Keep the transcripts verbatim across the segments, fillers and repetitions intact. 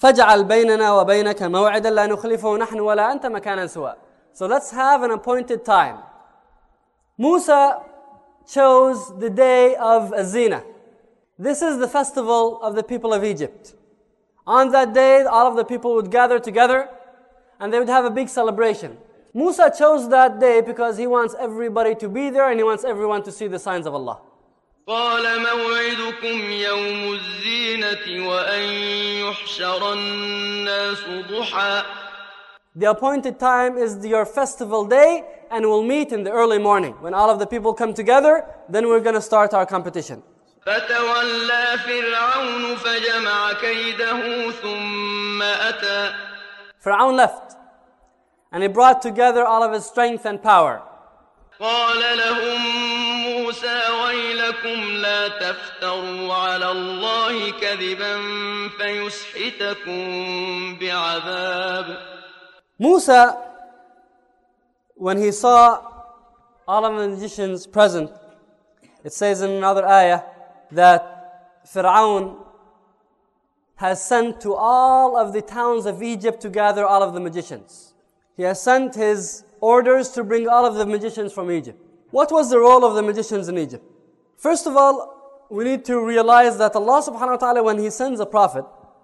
فَاجْعَلْ بَيْنَنَا وَبَيْنَكَ مَوْعِدًا لَا نُخْلِفُهُ نَحْنُ وَلَا أَنْتَ مَكَانًا سُوًى. So let's have an appointed time. Musa chose the day of Az-Zina. This is the festival of the people of Egypt. On that day, all of the people would gather together and they would have a big celebration. Musa chose that day because he wants everybody to be there and he wants everyone to see the signs of Allah. قال موعدكم يوم الزينة وأن يحشر الناس ضحى. The appointed time is your festival day, and we'll meet in the early morning. When all of the people come together, then we're going to start our competition. فتولى فرعون فجمع كيده ثم أتى. Fir'aun left, and he brought together all of his strength and power. قال لهم موسى ويلكم لا تفتروا على الله كذبا فيسحتكم بعذاب. Musa, when he saw all of the magicians present, it says in another ayah that Fir'aun has sent to all of the towns of Egypt to gather all of the magicians. He has sent his orders to bring all of the magicians from Egypt. What was the role of the magicians in Egypt? First of all, we need to realize that Allah subhanahu wa ta'ala, when He sends a prophet,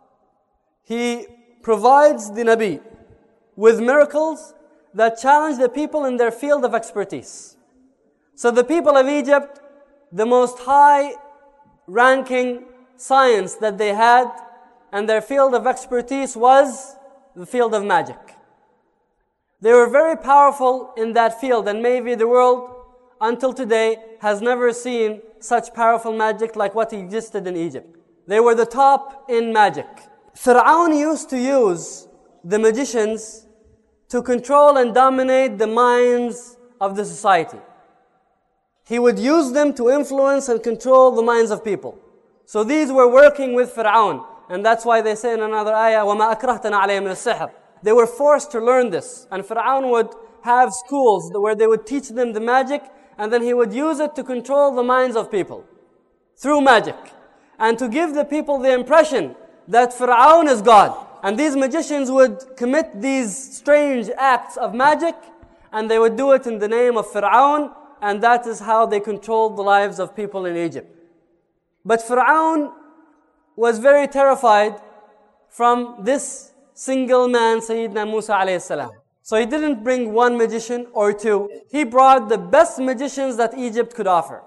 He provides the Nabi with miracles that challenge the people in their field of expertise. So the people of Egypt, the most high ranking science that they had and their field of expertise was the field of magic. They were very powerful in that field, and maybe the world until today has never seen such powerful magic like what existed in Egypt. They were the top in magic. Fir'aun used to use the magicians to control and dominate the minds of the society. He would use them to influence and control the minds of people. So these were working with Fir'aun, and that's why they say in another ayah, وَمَا أَكْرَهْتَنَا عَلَيْهِ مِنَ السِّحْرِ. They were forced to learn this, and Fir'aun would have schools where they would teach them the magic, and then he would use it to control the minds of people through magic, and to give the people the impression that Fir'aun is God. And these magicians would commit these strange acts of magic, and they would do it in the name of Fir'aun, and that is how they controlled the lives of people in Egypt. But Fir'aun was very terrified from this single man, Sayyidina Musa alayhi salam. So he didn't bring one magician or two. He brought the best magicians that Egypt could offer.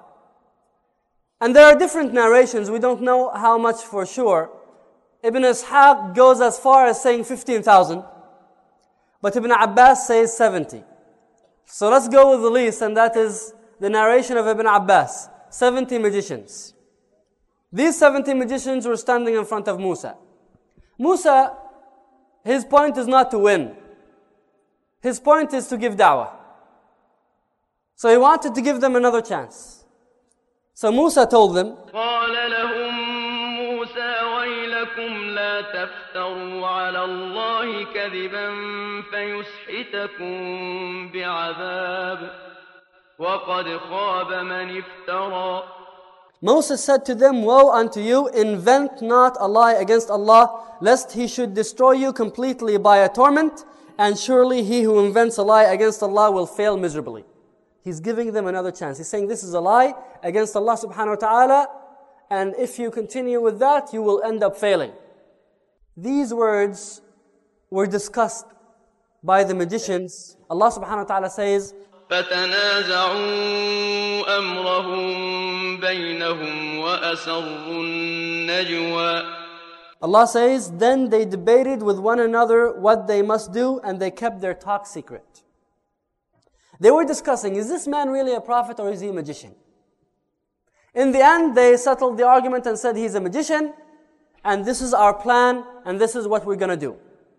And there are different narrations. We don't know how much for sure. Ibn Ishaq goes as far as saying fifteen thousand. But Ibn Abbas says seventy. So let's go with the least, and that is the narration of Ibn Abbas. seventy magicians. These seventy magicians were standing in front of Musa. Musa, his point is not to win. His point is to give da'wah. So he wanted to give them another chance. So Musa told them, قال لهم موسى ويلكم لا تفتروا على الله كذبا فيسحتكم بعذاب وقد خاب من افترى. Moses said to them, woe unto you, invent not a lie against Allah, lest He should destroy you completely by a torment, and surely he who invents a lie against Allah will fail miserably. He's giving them another chance. He's saying this is a lie against Allah subhanahu wa ta'ala, and if you continue with that, you will end up failing. These words were discussed by the magicians. Allah subhanahu wa ta'ala says, فَتَنَازَعُوا أَمْرَهُمْ بَيْنَهُمْ وَأَسَرُّوا النَّجْوَى. Allah says, then they debated with one another what they must do, and they kept their talk secret. They were discussing, is this man really a prophet or is he a magician? In the end, they settled the argument and said, he's a magician, and this is our plan, and this is what we're going to do.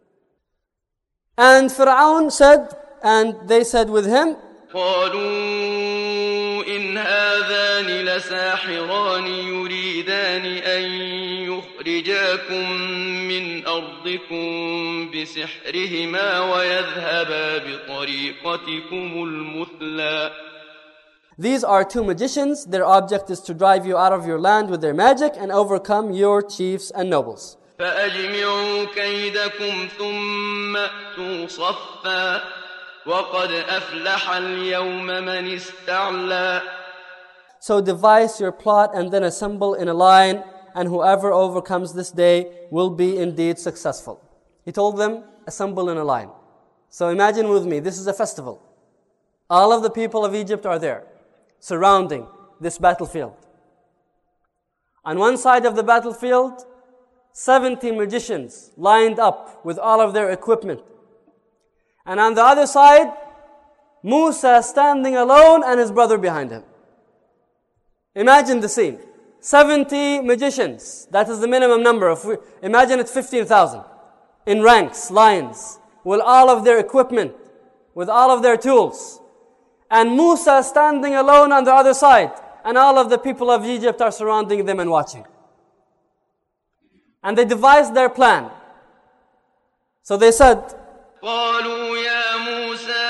And Fir'aun said, and they said with him, قالوا إن هذان لساحران يريدان أن يخرجاكم من أرضكم بسحرهما ويذهبا بطريقتكم المثلى. These are two magicians. Their object is to drive you out of your land with their magic and overcome your chiefs and nobles. فأجمعوا كيدكم ثم أتوا صفا وقد أفلح اليوم من استعلى. So devise your plot and then assemble in a line, and whoever overcomes this day will be indeed successful. He told them, assemble in a line. So imagine with me, this is a festival. All of the people of Egypt are there, surrounding this battlefield. On one side of the battlefield, seventy magicians lined up with all of their equipment. And on the other side, Musa standing alone and his brother behind him. Imagine the scene. seventy magicians, that is the minimum number. If we, imagine it's fifteen thousand. In ranks, lines, with all of their equipment, with all of their tools. And Musa standing alone on the other side. And all of the people of Egypt are surrounding them and watching. And they devised their plan. So they said, قالوا يا موسى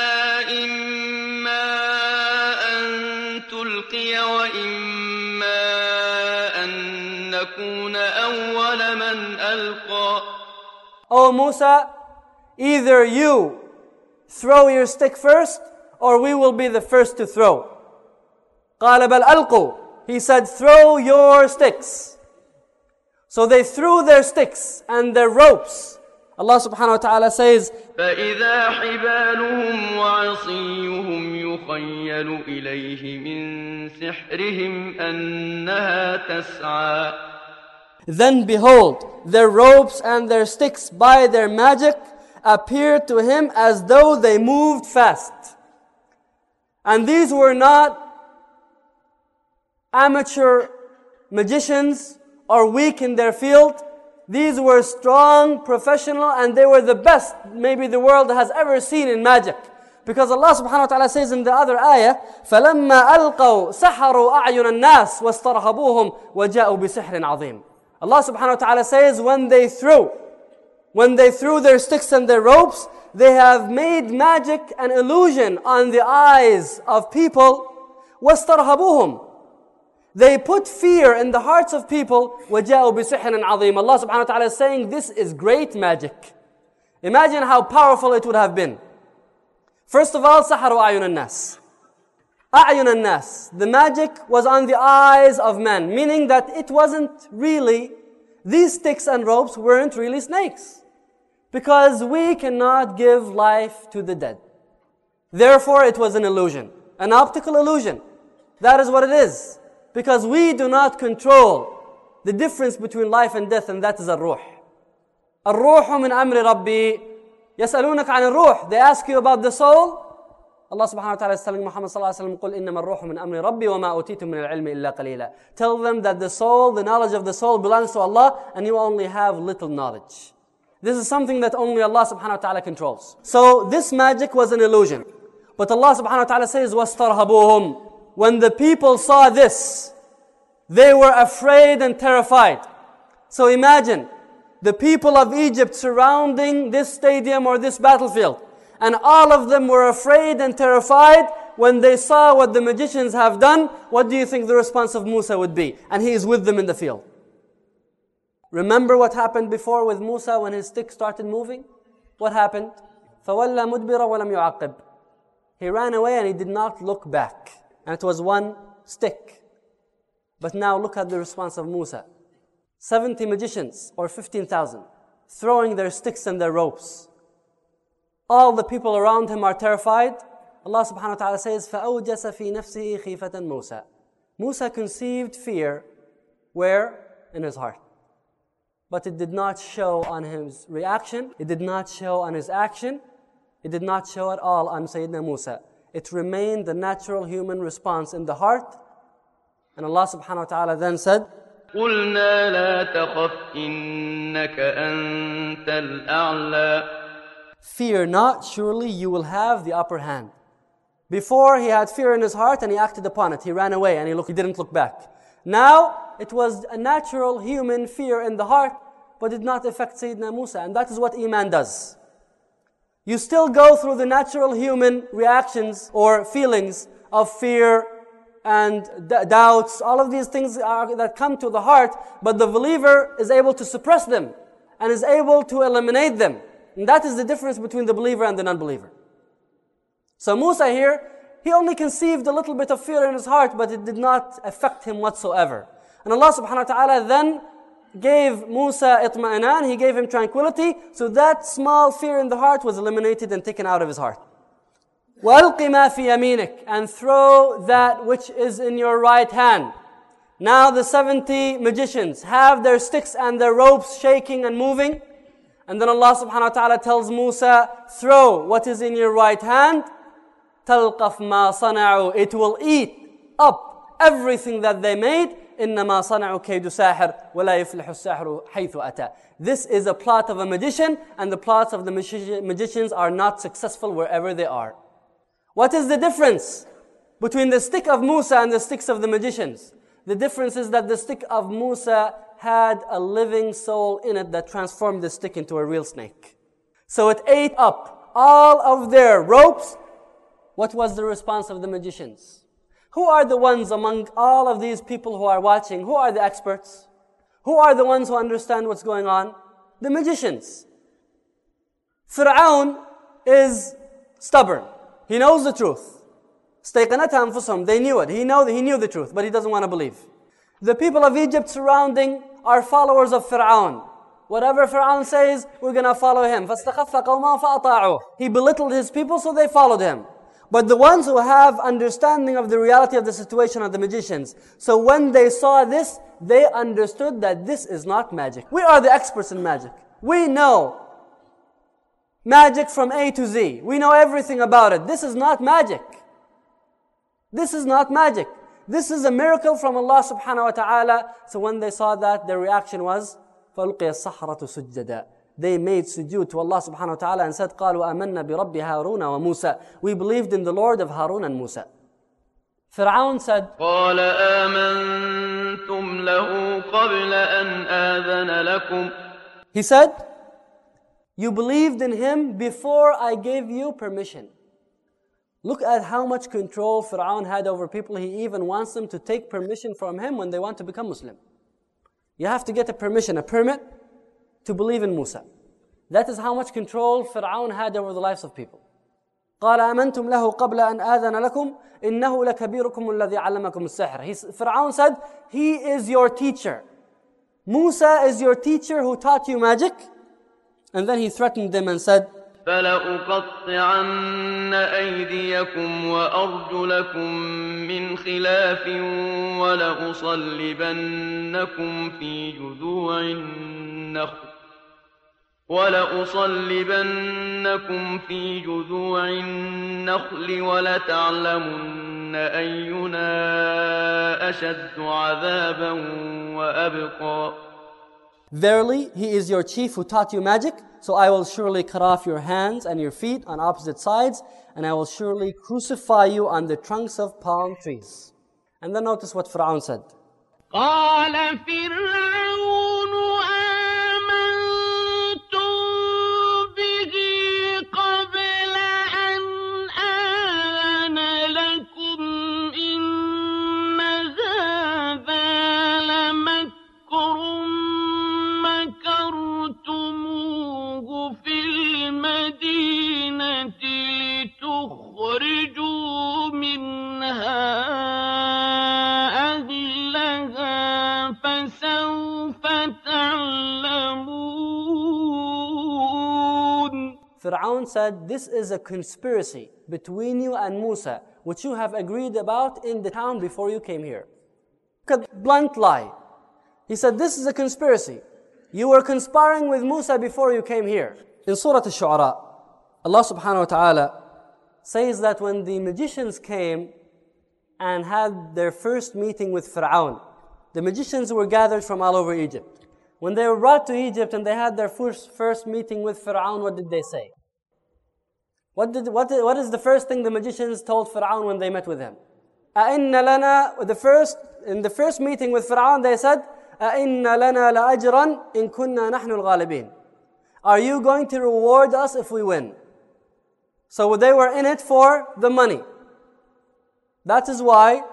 إما أن تلقي وإما أن نكون أول من ألقى. O Musa, either you throw your stick first, or we will be the first to throw. قال بل ألقوا. He said, throw your sticks. So they threw their sticks and their ropes. Allah subhanahu wa ta'ala says, فإذا حبالهم وعصيهم يخيل إليه من سحرهم أنها تسعى. Then behold, their ropes and their sticks by their magic appeared to him as though they moved fast. And these were not amateur magicians or weak in their field. These were strong, professional, and they were the best maybe the world has ever seen in magic. Because Allah subhanahu wa ta'ala says in the other ayah, فَلَمَّا أَلْقَوْا سَحَرُوا أَعْيُنَ النَّاسِ وَاسْتَرْهَبُوهُمْ وَجَاءُوا بِسِحْرٍ عَظِيمٍ. Allah subhanahu wa ta'ala says, when they threw, when they threw their sticks and their ropes, they have made magic and illusion on the eyes of people. وَاسْتَرْهَبُوهُمْ. They put fear in the hearts of people. وَجَاءُوا بِسِحْرٍ عَظِيمٍ. Allah subhanahu wa ta'ala is saying, this is great magic. Imagine how powerful it would have been. First of all, سَحَرُوا أَعْيُنَ النَّاسِ. أَعْيُنَ النَّاسِ. The magic was on the eyes of men, meaning that it wasn't really, these sticks and ropes weren't really snakes. Because we cannot give life to the dead. Therefore, it was an illusion, an optical illusion. That is what it is. Because we do not control the difference between life and death, and that is الروح. الروح من أمر ربي. يسألونك عن الروح. They ask you about the soul. Allah subhanahu wa ta'ala is telling Muhammad sallallahu alayhi wa sallam, قُلْ إِنَّمَا الروح من أمر ربي وما أوتيتم من العلم إلا قليلا. Tell them that the soul, the knowledge of the soul belongs to Allah, and you only have little knowledge. This is something that only Allah subhanahu wa ta'ala controls. So this magic was an illusion. But Allah subhanahu wa ta'ala says, وَاسْتَرْهَبُوهُمْ. When the people saw this, they were afraid and terrified. So imagine the people of Egypt surrounding this stadium or this battlefield. And all of them were afraid and terrified when they saw what the magicians have done. What do you think the response of Musa would be? And he is with them in the field. Remember what happened before with Musa when his stick started moving? What happened? فَوَلَّى مُدْبِرًا وَلَمْ يُعَقِّبْ. He ran away and he did not look back. And it was one stick. But now look at the response of Musa. seventy magicians, or fifteen thousand, throwing their sticks and their ropes. All the people around him are terrified. Allah subhanahu wa ta'ala says, فَأَوْجَسَ فِي نَفْسِهِ خِيفَةً مُوسَى. Musa conceived fear. Where? In his heart. But it did not show on his reaction. It did not show on his action. It did not show at all on Sayyidina Musa. It remained the natural human response in the heart. And Allah subhanahu wa ta'ala then said, قُلْنَا لَا تَخَفْ إِنَّكَ أَنْتَ الْأَعْلَى. Fear not, surely you will have the upper hand. Before he had fear in his heart and he acted upon it. He ran away and he, looked, he didn't look back. Now, it was a natural human fear in the heart, but did not affect Sayyidina Musa. And that is what Iman does. You still go through the natural human reactions or feelings of fear, and d- doubts, all of these things are, that come to the heart, but the believer is able to suppress them and is able to eliminate them. And that is the difference between the believer and the non-believer. So Musa here, he only conceived a little bit of fear in his heart, but it did not affect him whatsoever. And Allah subhanahu wa ta'ala then gave Musa itma'inan, He gave him tranquility, so that small fear in the heart was eliminated and taken out of his heart. وَأَلْقِ مَا فِي يَمِينِكَ, and throw that which is in your right hand. Now the seventy magicians have their sticks and their ropes shaking and moving. And then Allah subhanahu wa ta'ala tells Musa, throw what is in your right hand. تَلْقَفْ مَا صَنَعُوا, it will eat up everything that they made. إِنَّمَا صَنَعُوا كَيْدُ سَاحِرٍ وَلَا يُفْلِحُ السَّاحِرُ حَيْثُ أَتَى. This is a plot of a magician, and the plots of the magi- magicians are not successful wherever they are. What is the difference between the stick of Musa and the sticks of the magicians? The difference is that the stick of Musa had a living soul in it that transformed the stick into a real snake. So it ate up all of their ropes. What was the response of the magicians? Who are the ones among all of these people who are watching? Who are the experts? Who are the ones who understand what's going on? The magicians. Fir'aun is stubborn. He knows the truth. استيقنتها أنفسهم. They knew it. He know he knew the truth, but he doesn't want to believe. The people of Egypt surrounding are followers of Fir'aun. Whatever Fir'aun says, we're going to follow him. فَاسْتَخَفَّ قَوْمًا فَأَطَاعُوهُ. He belittled his people, so they followed him. But the ones who have understanding of the reality of the situation are the magicians. So when they saw this, they understood that this is not magic. We are the experts in magic. We know magic from A to Z. We know everything about it. This is not magic. This is not magic. This is a miracle from Allah subhanahu wa ta'ala. So when they saw that, their reaction was, فَأُلْقِيَ السَّحْرَةُ سُجَّدًا. They made sujood to Allah subhanahu wa ta'ala and said, قَالُوا آمَنَّا بِرَبِّ هَارُونَ وَمُوسَى. We believed in the Lord of Harun and Musa. Fir'aun said, قال آمنتم له قبل أن آذن لكم. He said, you believed in him before I gave you permission. Look at how much control Fir'aun had over people. He even wants them to take permission from him when they want to become Muslim. You have to get a permission, a permit to believe in Musa. That is how much control Fir'aun had over the lives of people. قال آمنتم له قبل أن آذن لكم إنه لكبيركم الذي علمكم السحر. He, Fir'aun said, he is your teacher. Musa is your teacher who taught you magic. And then he threatened them and said, فَلَأُقَطِّعَنَّ أَيْدِيَكُمْ وَأَرْجُلَكُمْ مِنْ خِلَافٍ وَلَأُصَلِّبَنَّكُمْ فِي جُذُوعِ النَّخْلِ وَلَأُصَلِّبَنَّكُمْ فِي جُذُوعِ النَّخْلِ وَلَتَعْلَمُنَّ أَيُّنَا أَشَدُّ عَذَابًا وَأَبْقَى. Verily, he is your chief who taught you magic, so I will surely cut off your hands and your feet on opposite sides, and I will surely crucify you on the trunks of palm trees. And then notice what Fir'aun said. قال فرعون آمنتم به قبل أن آذن لكم إن هذا لمكر مكرتموه في المدينة لتخرجوا منها أهلها فسوف تعلمون. Fir'aun said, this is a conspiracy between you and Musa, which you have agreed about in the town before you came here. Look at blunt lie. He said, this is a conspiracy. You were conspiring with Musa before you came here. In Surah Al-Shu'ara, Allah subhanahu wa ta'ala says that when the magicians came and had their first meeting with Fir'aun, the magicians were gathered from all over Egypt. When they were brought to Egypt and they had their first, first meeting with Fir'aun, what did they say? What, did, what, what is the first thing the magicians told Fir'aun when they met with him? أَإِنَّ لَنَا, the first, in the first meeting with Fir'aun, they said, أَإِنَّ لَنَا لَأَجْرًا إِن كُنَّا نَحْنُ الْغَالِبِينَ. Are you going to reward us if we win? So they were in it for the money. That is why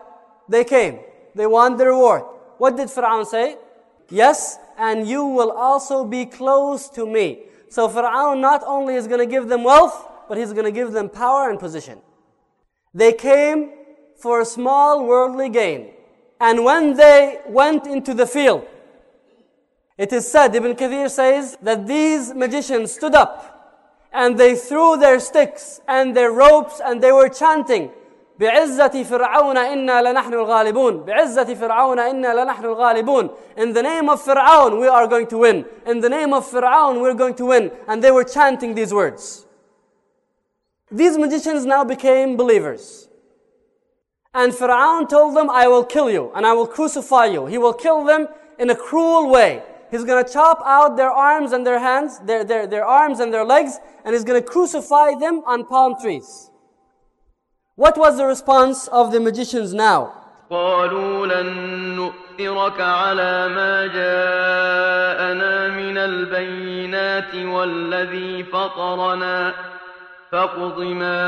They came. They want the reward. What did Fir'aun say? Yes, and you will also be close to me. So Fir'aun not only is going to give them wealth, but he's going to give them power and position. They came for a small worldly gain. And when they went into the field, it is said, Ibn Kathir says, that these magicians stood up and they threw their sticks and their ropes and they were chanting, بِعِزَّةِ فِرْعَوْنَ إِنَّا لَنَحْنُ الْغَالِبُونَ بِعِزَّةِ فِرْعَوْنَ إِنَّا لَنَحْنُ الْغَالِبُونَ In the name of Fir'aun, we are going to win. In the name of Fir'aun, we're going to win. And they were chanting these words. These magicians now became believers. And Fir'aun told them, I will kill you and I will crucify you. He will kill them in a cruel way. He's going to chop out their arms and their hands, their, their, their arms and their legs, and he's going to crucify them on palm trees. What was the response of the magicians now? قالوا لن نؤثرك على ما جاءنا من البينات والذي فطرنا فاقض ما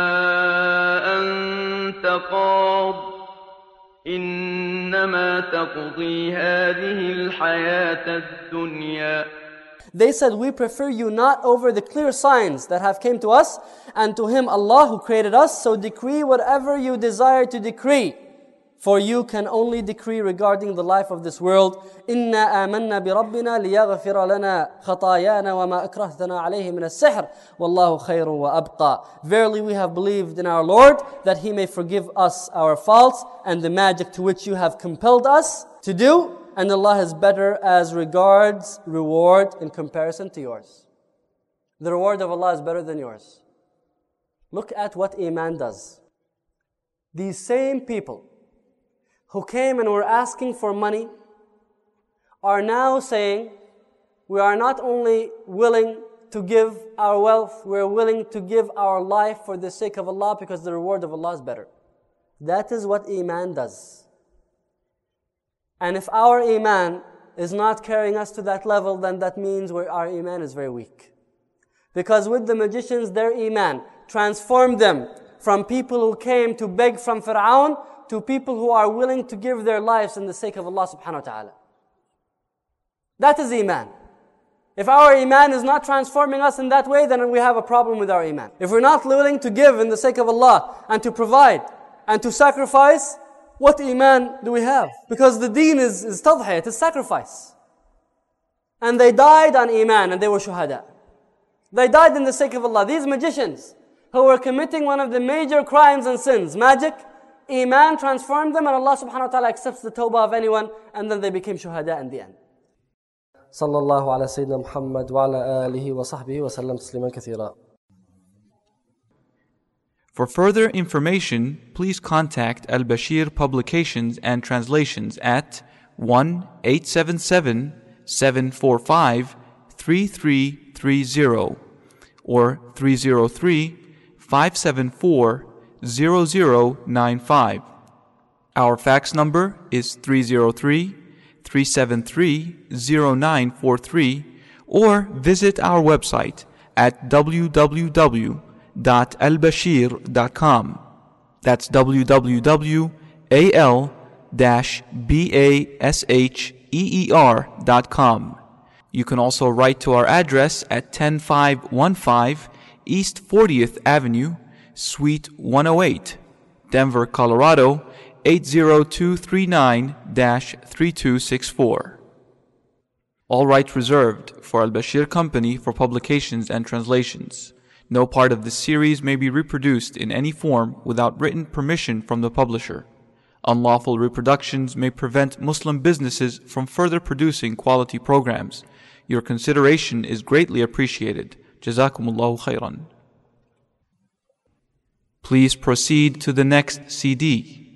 أنت قاض إنما تقضي هذه الحياة الدنيا. They said, we prefer you not over the clear signs that have came to us, and to Him, Allah, who created us, so decree whatever you desire to decree. For you can only decree regarding the life of this world. إِنَّا آمَنَّا بِرَبِّنَا لِيَغْفِرَ لَنَا خَطَايَانَا وَمَا أَكْرَهْتَنَا عَلَيْهِ مِنَ السِّحْرِ وَاللَّهُ خَيْرٌ وَأَبْقَى. Verily we have believed in our Lord, that He may forgive us our faults and the magic to which you have compelled us to do. And Allah is better as regards reward in comparison to yours. The reward of Allah is better than yours. Look at what Iman does. These same people who came and were asking for money are now saying, we are not only willing to give our wealth, we are willing to give our life for the sake of Allah because the reward of Allah is better. That is what Iman does. And if our Iman is not carrying us to that level, then that means our Iman is very weak. Because with the magicians, their Iman transformed them from people who came to beg from Fir'aun to people who are willing to give their lives in the sake of Allah subhanahu wa ta'ala. That is Iman. If our Iman is not transforming us in that way, then we have a problem with our Iman. If we're not willing to give in the sake of Allah and to provide and to sacrifice, what Iman do we have? Because the deen is, is tadhiyah, it is sacrifice. And they died on Iman and they were shuhada. They died in the sake of Allah. These magicians who were committing one of the major crimes and sins, magic, Iman transformed them and Allah subhanahu wa ta'ala accepts the tawbah of anyone and then they became shuhada in the end. Sallallahu ala Sayyidina Muhammad wa ala alihi wa sahbihi wa sallam tasliman kathira. For further information, please contact Al-Bashir Publications and Translations at one eight seven seven, seven four five, three three three zero or three zero three, five seven four, zero zero nine five. Our fax number is three zero three, three seven three, zero nine four three or visit our website at w w w dot al bashir dot com. That's w w w dot al basher dot com. You can also write to our address at ten five fifteen East fortieth Avenue, Suite one oh eight, Denver, Colorado eight zero two three nine dash three two six four. All rights reserved for Al-Bashir Company for publications and translations. No part of this series may be reproduced in any form without written permission from the publisher. Unlawful reproductions may prevent Muslim businesses from further producing quality programs. Your consideration is greatly appreciated. Jazakumullahu khairan. Please proceed to the next C D.